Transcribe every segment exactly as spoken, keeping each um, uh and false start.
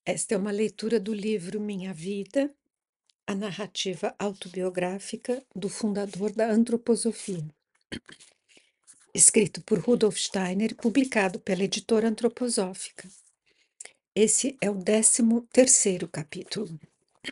Esta é uma leitura do livro Minha Vida, a narrativa autobiográfica do fundador da antroposofia, escrito por Rudolf Steiner e publicado pela editora antroposófica. Esse é o décimo terceiro capítulo.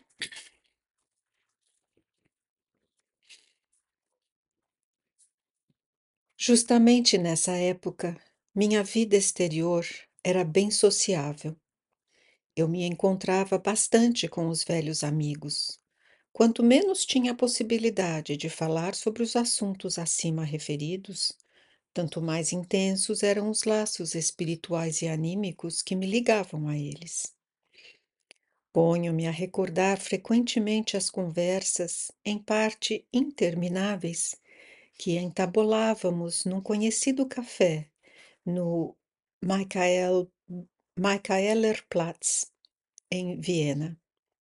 Justamente nessa época, minha vida exterior era bem sociável. Eu me encontrava bastante com os velhos amigos. Quanto menos tinha a possibilidade de falar sobre os assuntos acima referidos, tanto mais intensos eram os laços espirituais e anímicos que me ligavam a eles. Ponho-me a recordar frequentemente as conversas, em parte intermináveis, que entabulávamos num conhecido café no Michael, Michaelerplatz, em Viena.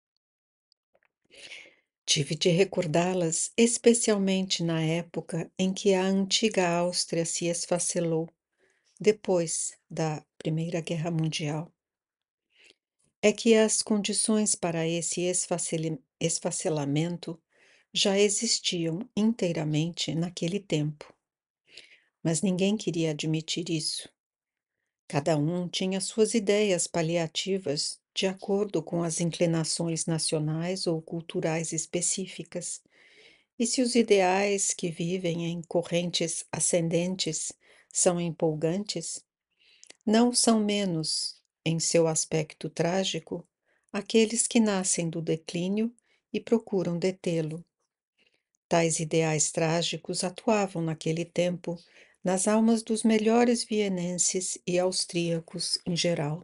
Tive de recordá-las especialmente na época em que a antiga Áustria se esfacelou, depois da Primeira Guerra Mundial. É que as condições para esse esfacele- esfacelamento já existiam inteiramente naquele tempo, mas ninguém queria admitir isso. Cada um tinha suas ideias paliativas de acordo com as inclinações nacionais ou culturais específicas. E se os ideais que vivem em correntes ascendentes são empolgantes, não são menos, em seu aspecto trágico, aqueles que nascem do declínio e procuram detê-lo. Tais ideais trágicos atuavam naquele tempo nas almas dos melhores vienenses e austríacos em geral.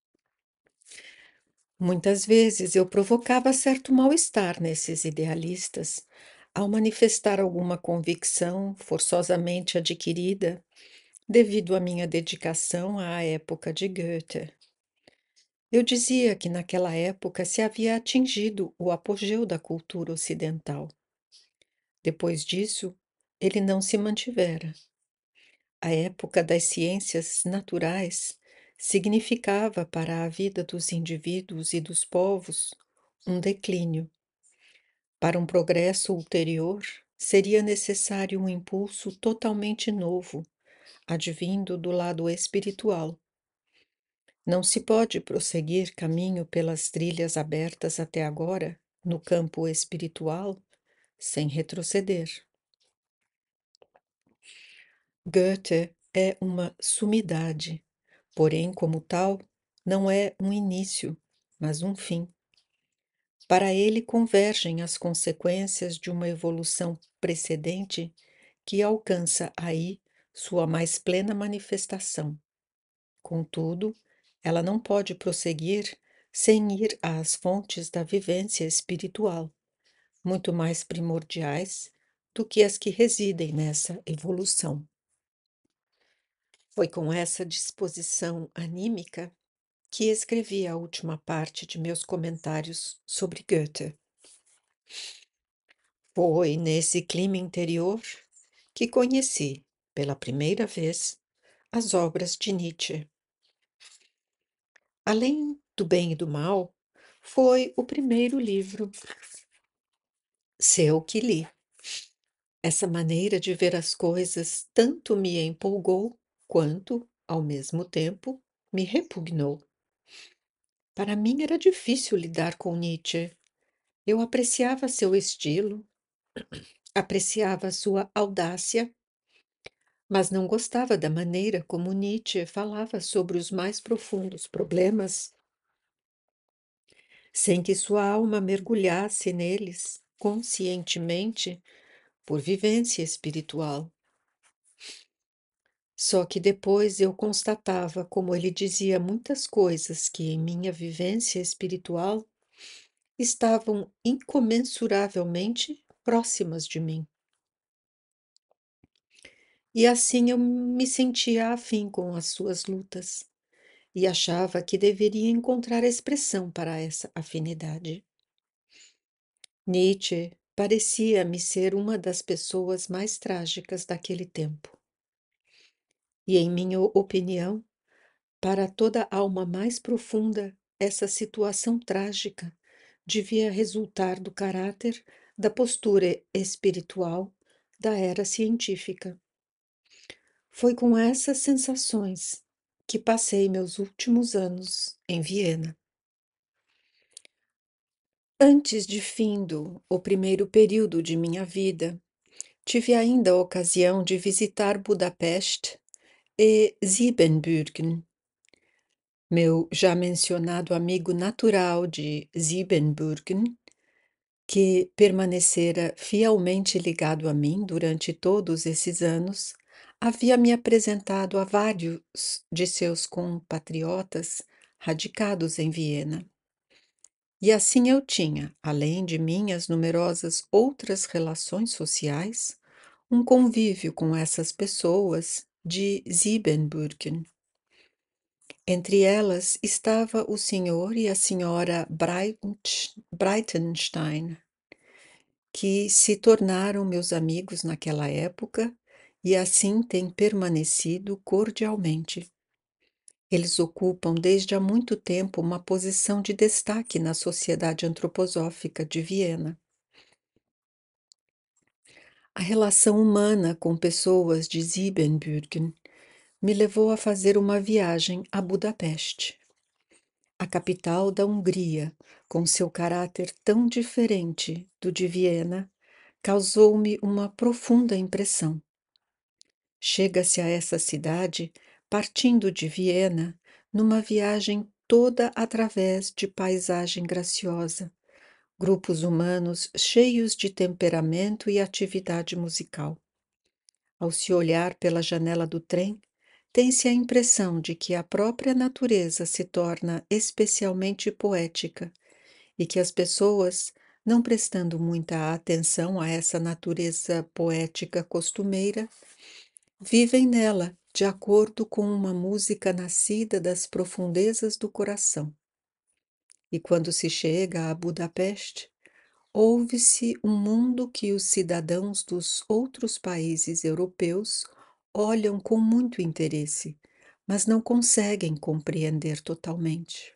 Muitas vezes eu provocava certo mal-estar nesses idealistas ao manifestar alguma convicção forçosamente adquirida devido à minha dedicação à época de Goethe. Eu dizia que naquela época se havia atingido o apogeu da cultura ocidental. Depois disso, ele não se mantivera. A época das ciências naturais significava para a vida dos indivíduos e dos povos um declínio. Para um progresso ulterior, seria necessário um impulso totalmente novo, advindo do lado espiritual. Não se pode prosseguir caminho pelas trilhas abertas até agora, no campo espiritual, sem retroceder. Goethe é uma sumidade, porém, como tal, não é um início, mas um fim. Para ele convergem as consequências de uma evolução precedente que alcança aí sua mais plena manifestação. Contudo, ela não pode prosseguir sem ir às fontes da vivência espiritual, muito mais primordiais do que as que residem nessa evolução. Foi com essa disposição anímica que escrevi a última parte de meus comentários sobre Goethe. Foi nesse clima interior que conheci, pela primeira vez, as obras de Nietzsche. Além do Bem e do Mal, foi o primeiro livro seu que li. Essa maneira de ver as coisas tanto me empolgou quanto, ao mesmo tempo, me repugnou. Para mim era difícil lidar com Nietzsche. Eu apreciava seu estilo, apreciava sua audácia, mas não gostava da maneira como Nietzsche falava sobre os mais profundos problemas, sem que sua alma mergulhasse neles conscientemente por vivência espiritual. Só que depois eu constatava como ele dizia muitas coisas que em minha vivência espiritual estavam incomensuravelmente próximas de mim. E assim eu me sentia afim com as suas lutas e achava que deveria encontrar expressão para essa afinidade. Nietzsche parecia-me ser uma das pessoas mais trágicas daquele tempo. E, em minha opinião, para toda alma mais profunda, essa situação trágica devia resultar do caráter da postura espiritual da era científica. Foi com essas sensações que passei meus últimos anos em Viena. Antes de findo o primeiro período de minha vida, tive ainda a ocasião de visitar Budapeste e Siebenbürgen. Meu já mencionado amigo natural de Siebenbürgen, que permanecera fielmente ligado a mim durante todos esses anos, havia me apresentado a vários de seus compatriotas radicados em Viena. E assim eu tinha, além de minhas numerosas outras relações sociais, um convívio com essas pessoas de Siebenbürgen. Entre elas estava o senhor e a senhora Breitsch- Breitenstein, que se tornaram meus amigos naquela época e assim têm permanecido cordialmente. Eles ocupam desde há muito tempo uma posição de destaque na Sociedade Antroposófica de Viena. A relação humana com pessoas de Siebenbürgen me levou a fazer uma viagem a Budapeste, a capital da Hungria, com seu caráter tão diferente do de Viena, causou-me uma profunda impressão. Chega-se a essa cidade partindo de Viena, numa viagem toda através de paisagem graciosa, grupos humanos cheios de temperamento e atividade musical. Ao se olhar pela janela do trem, tem-se a impressão de que a própria natureza se torna especialmente poética e que as pessoas, não prestando muita atenção a essa natureza poética costumeira, vivem nela de acordo com uma música nascida das profundezas do coração. E quando se chega a Budapeste, ouve-se um mundo que os cidadãos dos outros países europeus olham com muito interesse, mas não conseguem compreender totalmente.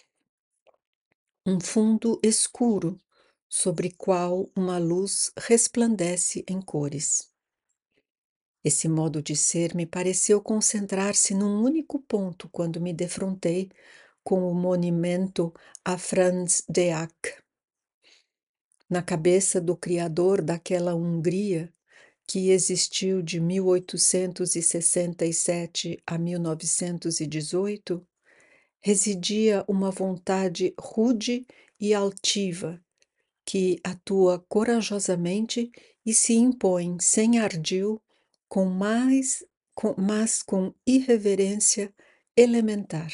Um fundo escuro, sobre qual uma luz resplandece em cores. Esse modo de ser me pareceu concentrar-se num único ponto quando me defrontei com o monumento a Franz Deák. Na cabeça do criador daquela Hungria, que existiu de mil oitocentos e sessenta e sete a mil novecentos e dezoito, residia uma vontade rude e altiva, que atua corajosamente e se impõe sem ardil, com mais, com, mas com irreverência elementar.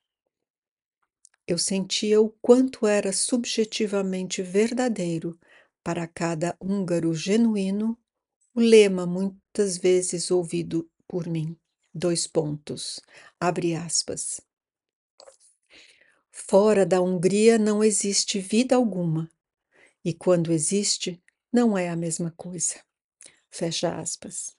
Eu sentia o quanto era subjetivamente verdadeiro para cada húngaro genuíno o lema muitas vezes ouvido por mim. Dois pontos. Abre aspas. Fora da Hungria não existe vida alguma, e quando existe, não é a mesma coisa. Fecha aspas.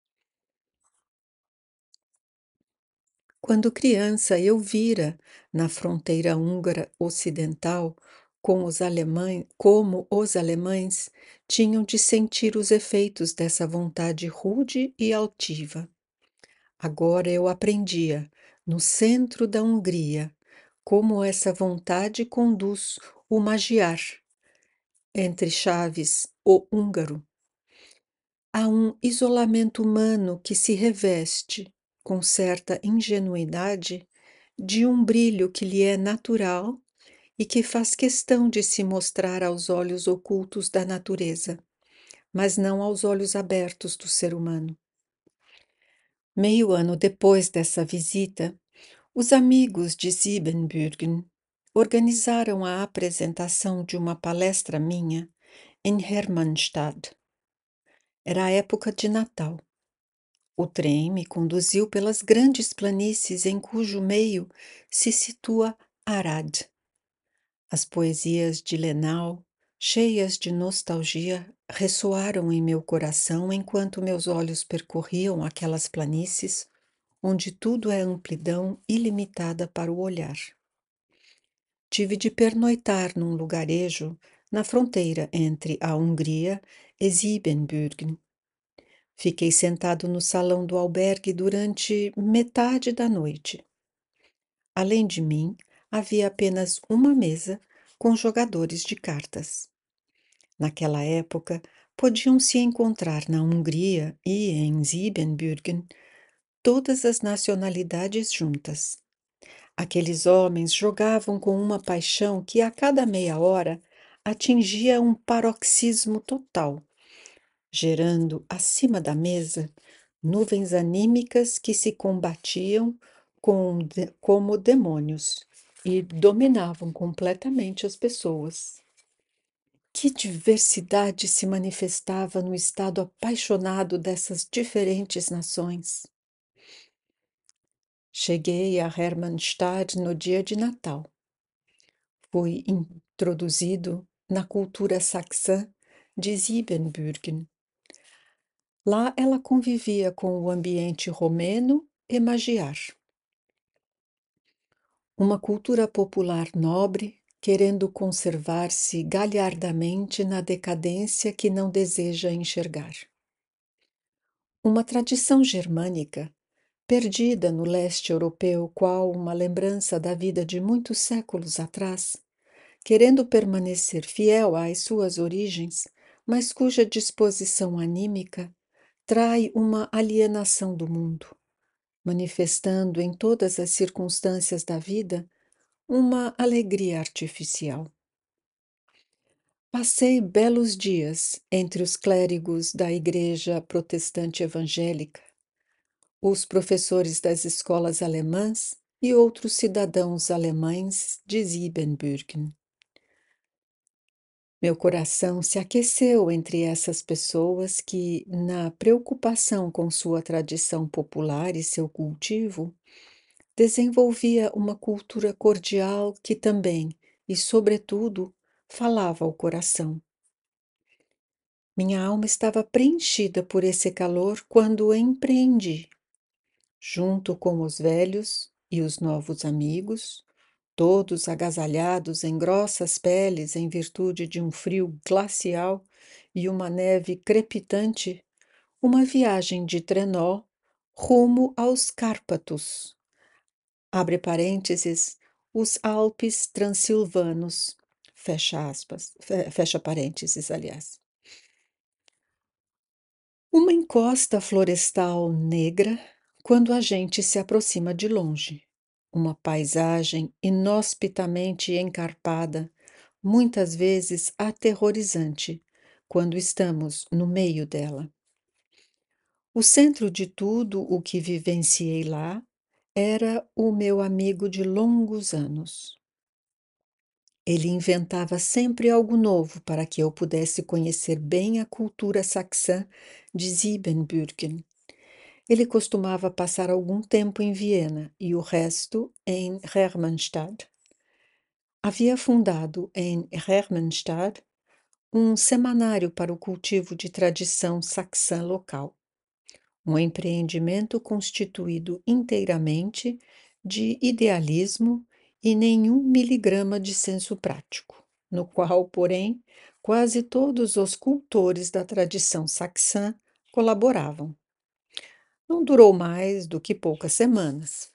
Quando criança, eu vira, na fronteira húngara ocidental, com os alemães, como os alemães tinham de sentir os efeitos dessa vontade rude e altiva. Agora eu aprendia, no centro da Hungria, como essa vontade conduz o magiar, entre chaves, o húngaro. Há um isolamento humano que se reveste, com certa ingenuidade, de um brilho que lhe é natural e que faz questão de se mostrar aos olhos ocultos da natureza, mas não aos olhos abertos do ser humano. Meio ano depois dessa visita, os amigos de Siebenbürgen organizaram a apresentação de uma palestra minha em Hermannstadt. Era a época de Natal. O trem me conduziu pelas grandes planícies em cujo meio se situa Arad. As poesias de Lenau, cheias de nostalgia, ressoaram em meu coração enquanto meus olhos percorriam aquelas planícies onde tudo é amplidão ilimitada para o olhar. tive de pernoitar num lugarejo na fronteira entre a Hungria e Siebenbürgen. Fiquei sentado no salão do albergue durante metade da noite. Além de mim, havia apenas uma mesa com jogadores de cartas. Naquela época, podiam-se encontrar na Hungria e em Siebenbürgen todas as nacionalidades juntas. Aqueles homens jogavam com uma paixão que a cada meia hora atingia um paroxismo total, gerando acima da mesa nuvens anímicas que se combatiam com, de- como demônios e dominavam completamente as pessoas. Que diversidade se manifestava no estado apaixonado dessas diferentes nações. Cheguei a Hermannstadt no dia de Natal. Fui introduzido na cultura saxã de Siebenbürgen. Lá ela convivia com o ambiente romeno e magiar. Uma cultura popular nobre, querendo conservar-se galhardamente na decadência que não deseja enxergar. Uma tradição germânica, perdida no leste europeu, qual uma lembrança da vida de muitos séculos atrás, querendo permanecer fiel às suas origens, mas cuja disposição anímica trai uma alienação do mundo, manifestando em todas as circunstâncias da vida uma alegria artificial. Passei belos dias entre os clérigos da Igreja Protestante Evangélica, os professores das escolas alemãs e outros cidadãos alemães de Siebenbürgen. Meu coração se aqueceu entre essas pessoas que, na preocupação com sua tradição popular e seu cultivo, desenvolvia uma cultura cordial que também, e sobretudo, falava ao coração. Minha alma estava preenchida por esse calor quando empreendi, junto com os velhos e os novos amigos, todos agasalhados em grossas peles em virtude de um frio glacial e uma neve crepitante, uma viagem de trenó rumo aos Cárpatos, abre parênteses, os Alpes Transilvanos, fecha aspas, fe- fecha parênteses, aliás. Uma encosta florestal negra quando a gente se aproxima de longe. Uma paisagem inhospitamente encarpada, muitas vezes aterrorizante, quando estamos no meio dela. O centro de tudo o que vivenciei lá era o meu amigo de longos anos. Ele inventava sempre algo novo para que eu pudesse conhecer bem a cultura saxã de Siebenbürgen. Ele costumava passar algum tempo em Viena e o resto em Hermannstadt. Havia fundado em Hermannstadt um semanário para o cultivo de tradição saxã local, um empreendimento constituído inteiramente de idealismo e nenhum miligrama de senso prático, no qual, porém, quase todos os cultores da tradição saxã colaboravam. Não durou mais do que poucas semanas.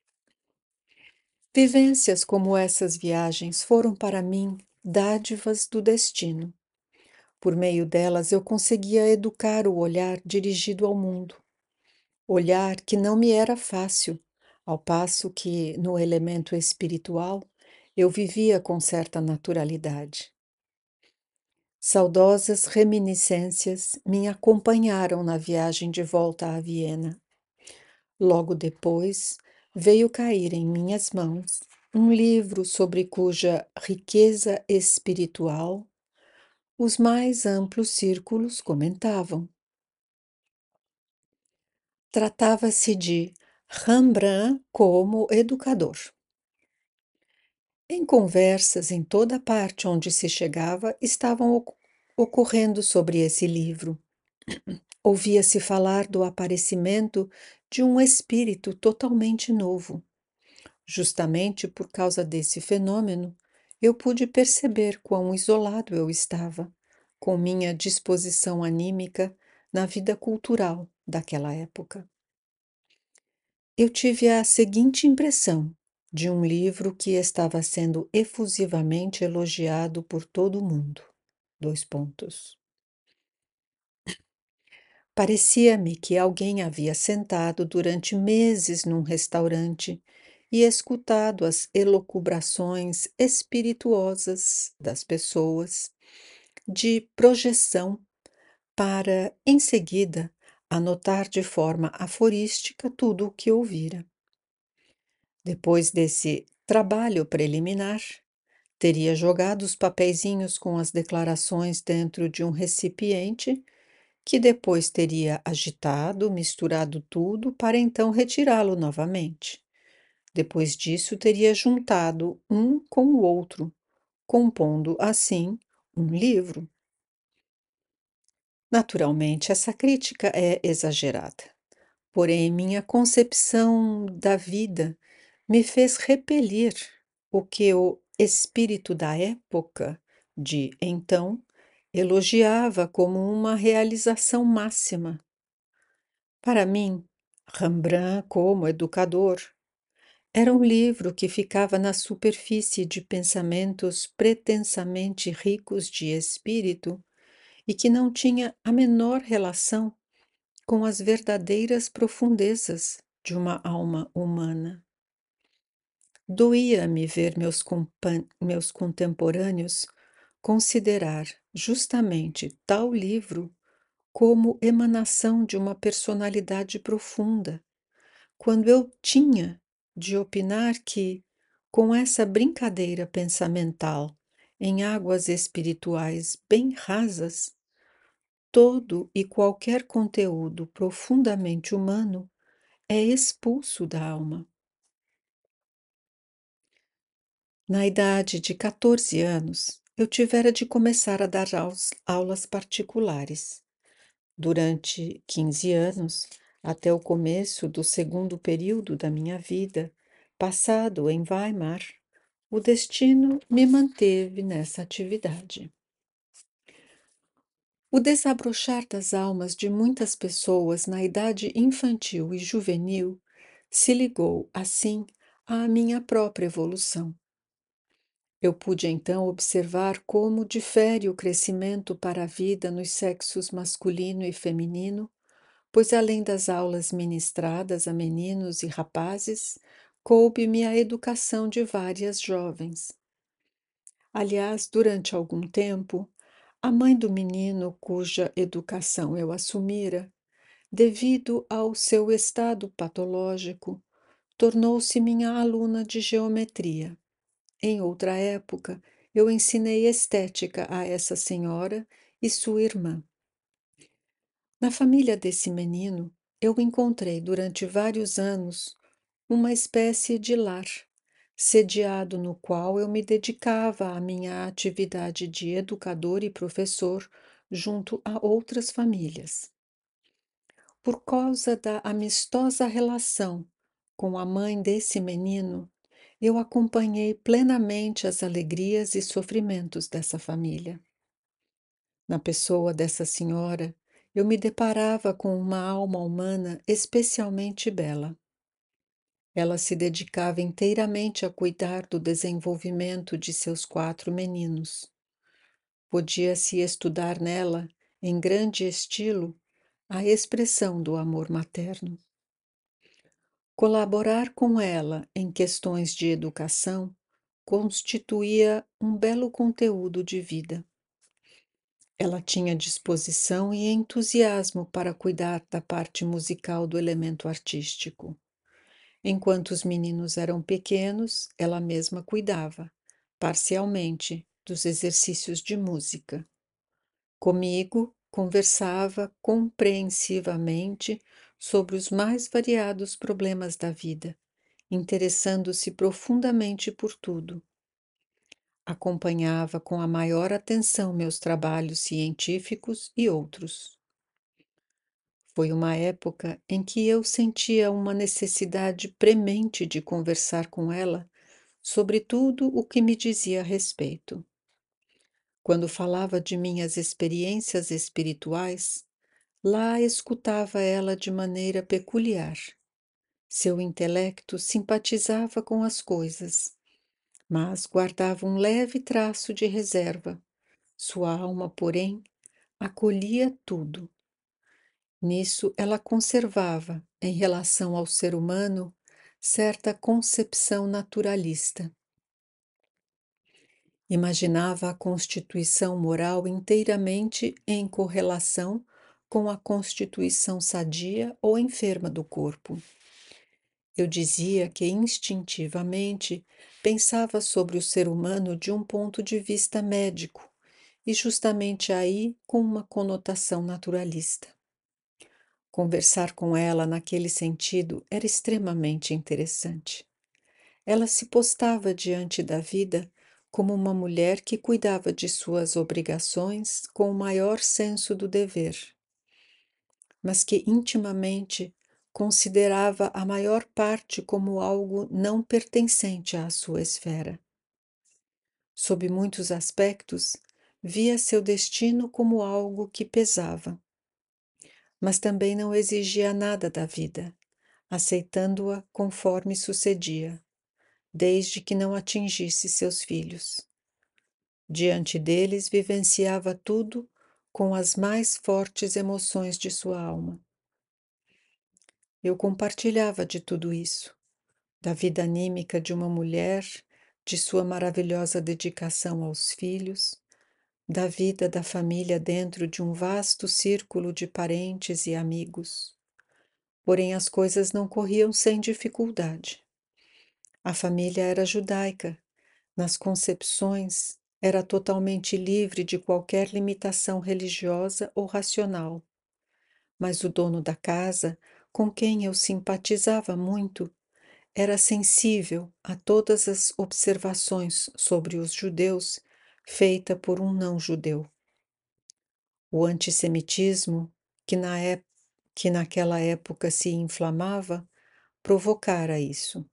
Vivências como essas viagens foram para mim dádivas do destino. Por meio delas eu conseguia educar o olhar dirigido ao mundo, olhar que não me era fácil, ao passo que, no elemento espiritual, eu vivia com certa naturalidade. Saudosas reminiscências me acompanharam na viagem de volta a Viena. Logo depois, veio cair em minhas mãos um livro sobre cuja riqueza espiritual os mais amplos círculos comentavam. Tratava-se de Rembrandt como educador. Em conversas em toda parte onde se chegava, estavam oc- ocorrendo sobre esse livro. Ouvia-se falar do aparecimento de um espírito totalmente novo. Justamente por causa desse fenômeno, eu pude perceber quão isolado eu estava, com minha disposição anímica na vida cultural daquela época. Eu tive a seguinte impressão de um livro que estava sendo efusivamente elogiado por todo o mundo. Dois pontos. Parecia-me que alguém havia sentado durante meses num restaurante e escutado as elucubrações espirituosas das pessoas, de projeção, para, em seguida, anotar de forma aforística tudo o que ouvira. Depois desse trabalho preliminar, teria jogado os papeizinhos com as declarações dentro de um recipiente, que depois teria agitado, misturado tudo para então retirá-lo novamente. Depois disso, teria juntado um com o outro, compondo assim um livro. Naturalmente, essa crítica é exagerada, porém, minha concepção da vida me fez repelir o que o espírito da época, de então, elogiava como uma realização máxima. Para mim, Rembrandt, como educador, era um livro que ficava na superfície de pensamentos pretensamente ricos de espírito e que não tinha a menor relação com as verdadeiras profundezas de uma alma humana. Doía-me ver meus, compan- meus contemporâneos considerar justamente tal livro como emanação de uma personalidade profunda, quando eu tinha de opinar que, com essa brincadeira pensamental em águas espirituais bem rasas, todo e qualquer conteúdo profundamente humano é expulso da alma. Na idade de quatorze anos, eu tivera de começar a dar aus- aulas particulares. Durante quinze anos, até o começo do segundo período da minha vida, passado em Weimar, o destino me manteve nessa atividade. O desabrochar das almas de muitas pessoas na idade infantil e juvenil se ligou, assim, à minha própria evolução. Eu pude então observar como difere o crescimento para a vida nos sexos masculino e feminino, pois além das aulas ministradas a meninos e rapazes, coube-me a educação de várias jovens. Aliás, durante algum tempo, a mãe do menino cuja educação eu assumira, devido ao seu estado patológico, tornou-se minha aluna de geometria. Em outra época, eu ensinei estética a essa senhora e sua irmã. Na família desse menino, eu encontrei durante vários anos uma espécie de lar, sediado no qual eu me dedicava à minha atividade de educador e professor junto a outras famílias. Por causa da amistosa relação com a mãe desse menino, eu acompanhei plenamente as alegrias e sofrimentos dessa família. Na pessoa dessa senhora, eu me deparava com uma alma humana especialmente bela. Ela se dedicava inteiramente a cuidar do desenvolvimento de seus quatro meninos. Podia-se estudar nela, em grande estilo, a expressão do amor materno. Colaborar com ela em questões de educação constituía um belo conteúdo de vida. Ela tinha disposição e entusiasmo para cuidar da parte musical do elemento artístico. Enquanto os meninos eram pequenos, ela mesma cuidava, parcialmente, dos exercícios de música. Comigo, conversava compreensivamente sobre os mais variados problemas da vida, interessando-se profundamente por tudo. Acompanhava com a maior atenção meus trabalhos científicos e outros. Foi uma época em que eu sentia uma necessidade premente de conversar com ela sobre tudo o que me dizia a respeito. Quando falava de minhas experiências espirituais, lá escutava ela de maneira peculiar. Seu intelecto simpatizava com as coisas, mas guardava um leve traço de reserva. Sua alma, porém, acolhia tudo. Nisso, ela conservava, em relação ao ser humano, certa concepção naturalista. Imaginava a constituição moral inteiramente em correlação com a constituição sadia ou enferma do corpo. Eu dizia que instintivamente pensava sobre o ser humano de um ponto de vista médico, e justamente aí com uma conotação naturalista. Conversar com ela naquele sentido era extremamente interessante. Ela se postava diante da vida como uma mulher que cuidava de suas obrigações com o maior senso do dever, mas que intimamente considerava a maior parte como algo não pertencente à sua esfera. Sob muitos aspectos, via seu destino como algo que pesava, mas também não exigia nada da vida, aceitando-a conforme sucedia, desde que não atingisse seus filhos. Diante deles vivenciava tudo com as mais fortes emoções de sua alma. Eu compartilhava de tudo isso, da vida anímica de uma mulher, de sua maravilhosa dedicação aos filhos, da vida da família dentro de um vasto círculo de parentes e amigos. Porém, as coisas não corriam sem dificuldade. A família era judaica, nas concepções, era totalmente livre de qualquer limitação religiosa ou racional. Mas o dono da casa, com quem eu simpatizava muito, era sensível a todas as observações sobre os judeus feita por um não-judeu. O antissemitismo, que, na ép- que naquela época se inflamava, provocara isso.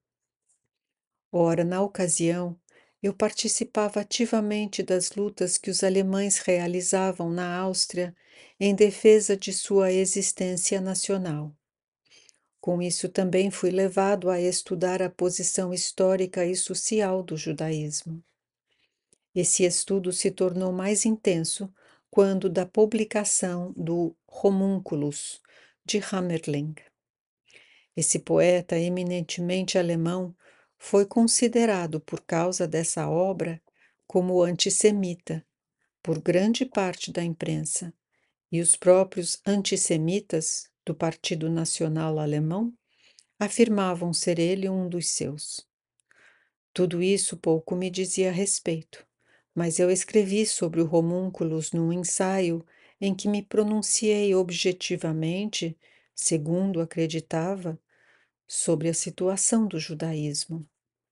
Ora, na ocasião, eu participava ativamente das lutas que os alemães realizavam na Áustria em defesa de sua existência nacional. Com isso, também fui levado a estudar a posição histórica e social do judaísmo. Esse estudo se tornou mais intenso quando da publicação do Homunculus, de Hammerling. Esse poeta eminentemente alemão foi considerado, por causa dessa obra, como antissemita por grande parte da imprensa, e os próprios antissemitas do Partido Nacional Alemão afirmavam ser ele um dos seus. Tudo isso pouco me dizia a respeito, mas eu escrevi sobre o Homúnculos num ensaio em que me pronunciei objetivamente, segundo acreditava, sobre a situação do judaísmo.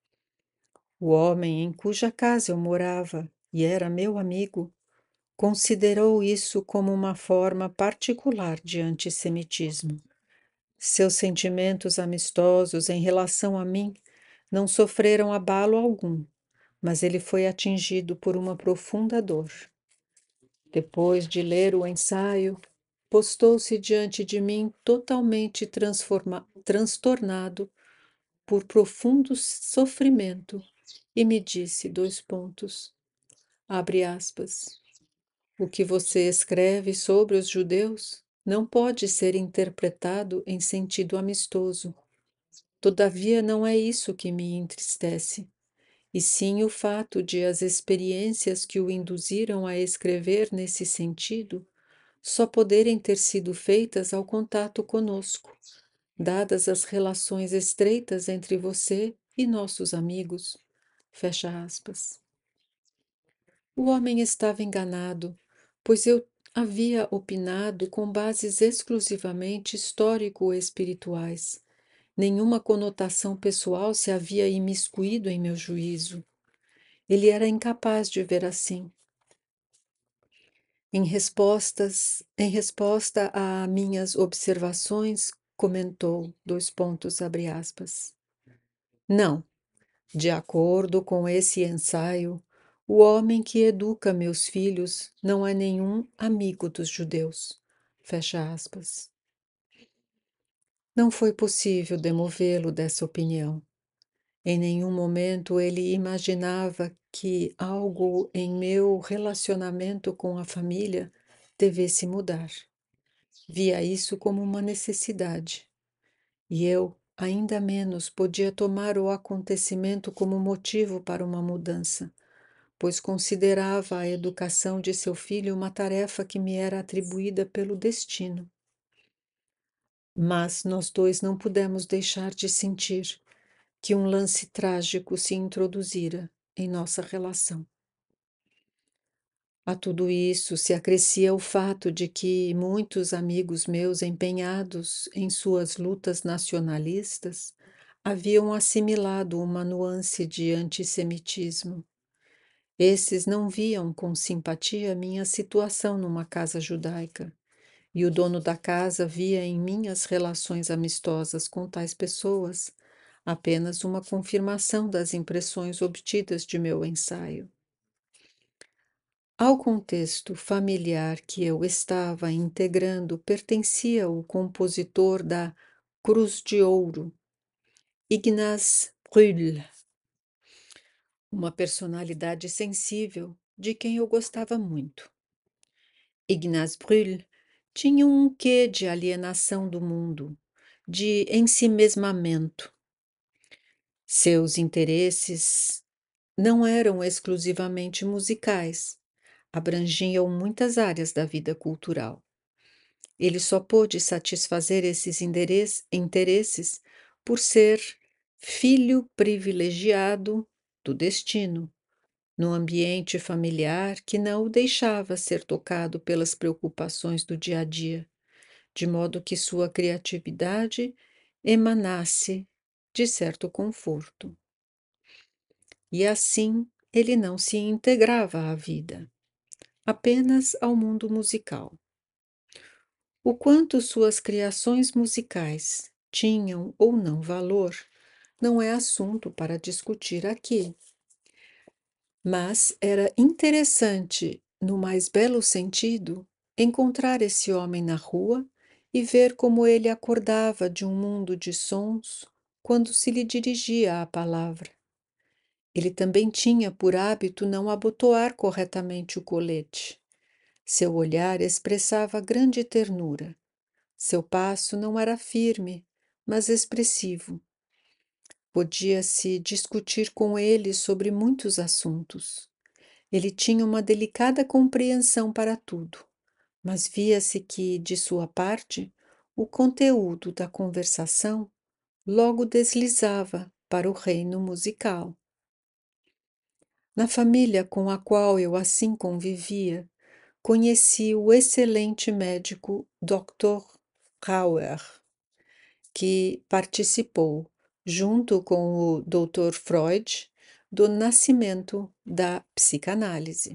O homem em cuja casa eu morava e era meu amigo considerou isso como uma forma particular de antissemitismo. Seus sentimentos amistosos em relação a mim não sofreram abalo algum, mas ele foi atingido por uma profunda dor. Depois de ler o ensaio, postou-se diante de mim totalmente transforma- transtornado por profundo sofrimento e me disse, dois pontos, abre aspas, o que você escreve sobre os judeus não pode ser interpretado em sentido amistoso. Todavia, não é isso que me entristece, e sim o fato de as experiências que o induziram a escrever nesse sentido só poderem ter sido feitas ao contato conosco, dadas as relações estreitas entre você e nossos amigos. Fecha aspas. O homem estava enganado, pois eu havia opinado com bases exclusivamente histórico-espirituais. Nenhuma conotação pessoal se havia imiscuído em meu juízo. Ele era incapaz de ver assim. Em respostas, em resposta a minhas observações, comentou, dois pontos, abre aspas. Não, De acordo com esse ensaio, o homem que educa meus filhos não é nenhum amigo dos judeus. Fecha aspas. Não foi possível demovê-lo dessa opinião. Em nenhum momento ele imaginava que algo em meu relacionamento com a família devesse mudar. Via isso como uma necessidade, e eu, ainda menos, podia tomar o acontecimento como motivo para uma mudança, pois considerava a educação de seu filho uma tarefa que me era atribuída pelo destino. Mas nós dois não pudemos deixar de sentir que um lance trágico se introduzira em nossa relação. A tudo isso se acrescia o fato de que muitos amigos meus empenhados em suas lutas nacionalistas haviam assimilado uma nuance de antissemitismo. Esses não viam com simpatia minha situação numa casa judaica, e o dono da casa via em minhas relações amistosas com tais pessoas apenas uma confirmação das impressões obtidas de meu ensaio. Ao contexto familiar que eu estava integrando pertencia o compositor da Cruz de Ouro, Ignaz Brühl, uma personalidade sensível de quem eu gostava muito. Ignaz Brühl tinha um quê de alienação do mundo, de ensimesmamento. Seus interesses não eram exclusivamente musicais, abrangiam muitas áreas da vida cultural. Ele só pôde satisfazer esses interesses por ser filho privilegiado do destino, num ambiente familiar que não o deixava ser tocado pelas preocupações do dia a dia, de modo que sua criatividade emanasse de certo conforto. E assim ele não se integrava à vida, apenas ao mundo musical. O quanto suas criações musicais tinham ou não valor não é assunto para discutir aqui. Mas era interessante, no mais belo sentido, encontrar esse homem na rua e ver como ele acordava de um mundo de sons quando se lhe dirigia a palavra. Ele também tinha por hábito não abotoar corretamente o colete. Seu olhar expressava grande ternura. Seu passo não era firme, mas expressivo. Podia-se discutir com ele sobre muitos assuntos. Ele tinha uma delicada compreensão para tudo, mas via-se que, de sua parte, o conteúdo da conversação logo deslizava para o reino musical. Na família com a qual eu assim convivia, conheci o excelente médico doutor Brauer, que participou, junto com o doutor Freud, do nascimento da psicanálise.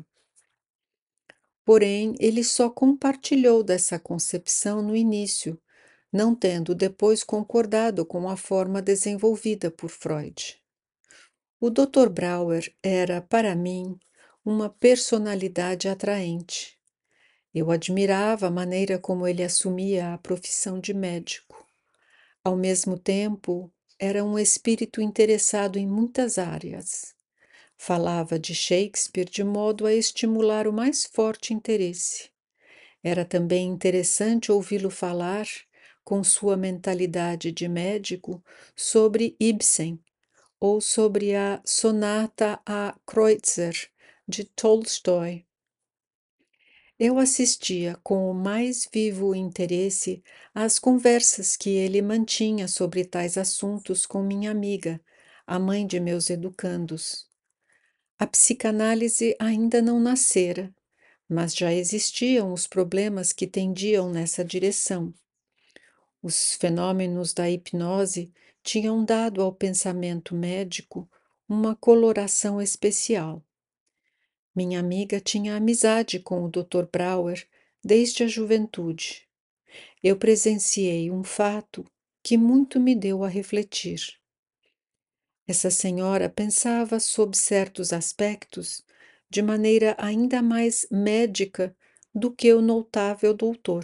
Porém, ele só compartilhou dessa concepção no início, não tendo depois concordado com a forma desenvolvida por Freud. O doutor Brauer era, para mim, uma personalidade atraente. Eu admirava a maneira como ele assumia a profissão de médico. Ao mesmo tempo, era um espírito interessado em muitas áreas. Falava de Shakespeare de modo a estimular o mais forte interesse. Era também interessante ouvi-lo falar, com sua mentalidade de médico, sobre Ibsen ou sobre a Sonata a Kreutzer, de Tolstói. Eu assistia com o mais vivo interesse às conversas que ele mantinha sobre tais assuntos com minha amiga, a mãe de meus educandos. A psicanálise ainda não nascera, mas já existiam os problemas que tendiam nessa direção. Os fenômenos da hipnose tinham dado ao pensamento médico uma coloração especial. Minha amiga tinha amizade com o doutor Brauer desde a juventude. Eu presenciei um fato que muito me deu a refletir. Essa senhora pensava sob certos aspectos de maneira ainda mais médica do que o notável doutor.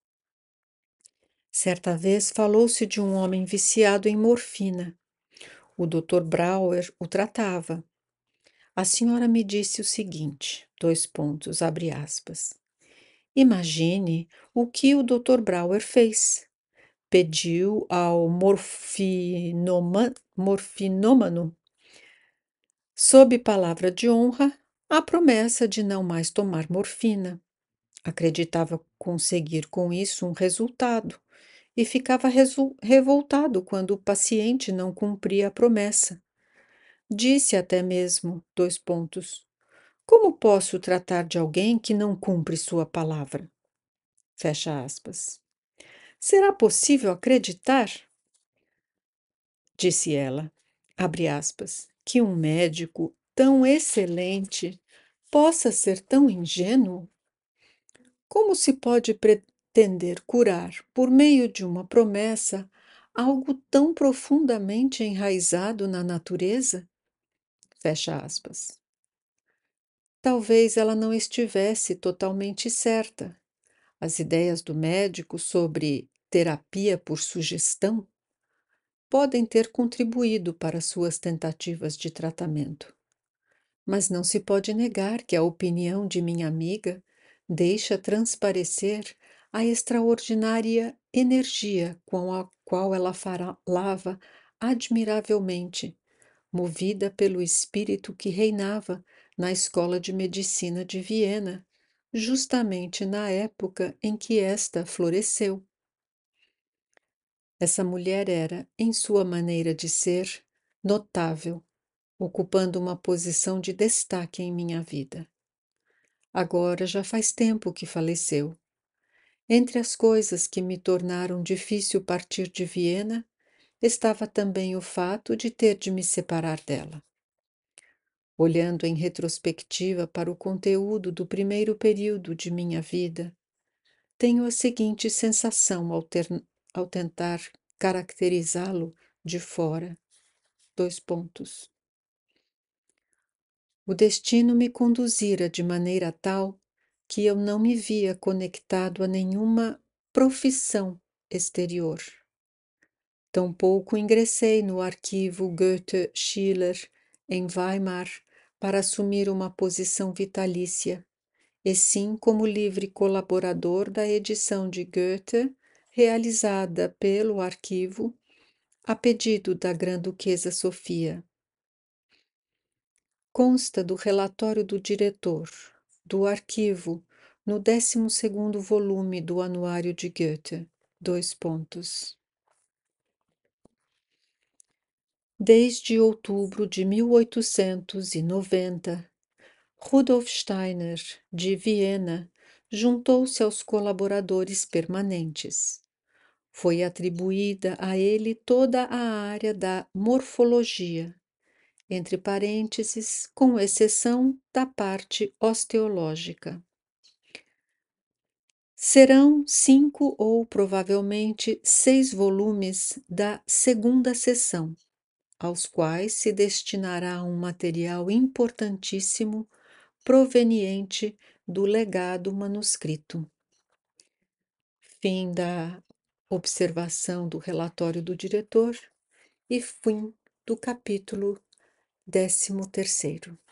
Certa vez falou-se de um homem viciado em morfina. O doutor Brauer o tratava. A senhora me disse o seguinte, dois pontos, abre aspas. Imagine o que o doutor Brauer fez. Pediu ao morfinoma, morfinômano, sob palavra de honra, a promessa de não mais tomar morfina. Acreditava conseguir com isso um resultado e ficava resu- revoltado quando o paciente não cumpria a promessa. Disse até mesmo, dois pontos, como posso tratar de alguém que não cumpre sua palavra? Fecha aspas. Será possível acreditar, disse ela, abre aspas, que um médico tão excelente possa ser tão ingênuo? Como se pode pretender curar, por meio de uma promessa, algo tão profundamente enraizado na natureza? Fecha aspas. Talvez ela não estivesse totalmente certa. As ideias do médico sobre terapia por sugestão podem ter contribuído para suas tentativas de tratamento. Mas não se pode negar que a opinião de minha amiga deixa transparecer a extraordinária energia com a qual ela falava admiravelmente, movida pelo espírito que reinava na Escola de Medicina de Viena, justamente na época em que esta floresceu. Essa mulher era, em sua maneira de ser, notável, ocupando uma posição de destaque em minha vida. Agora já faz tempo que faleceu. Entre as coisas que me tornaram difícil partir de Viena, estava também o fato de ter de me separar dela. Olhando em retrospectiva para o conteúdo do primeiro período de minha vida, tenho a seguinte sensação ao, ter, ao tentar caracterizá-lo de fora. Dois pontos. O destino me conduzira de maneira tal que eu não me via conectado a nenhuma profissão exterior. Tampouco ingressei no arquivo Goethe-Schiller em Weimar para assumir uma posição vitalícia, e sim como livre colaborador da edição de Goethe, realizada pelo arquivo, a pedido da Grã-Duquesa Sofia. Consta do relatório do diretor, do arquivo, no décimo segundo volume do Anuário de Goethe. Dois pontos. Desde outubro de mil oitocentos e noventa, Rudolf Steiner, de Viena, juntou-se aos colaboradores permanentes. Foi atribuída a ele toda a área da morfologia, entre parênteses, com exceção da parte osteológica. Serão cinco ou provavelmente seis volumes da segunda seção, aos quais se destinará um material importantíssimo proveniente do legado manuscrito. Fim da observação do relatório do diretor e fim do capítulo décimo terceiro.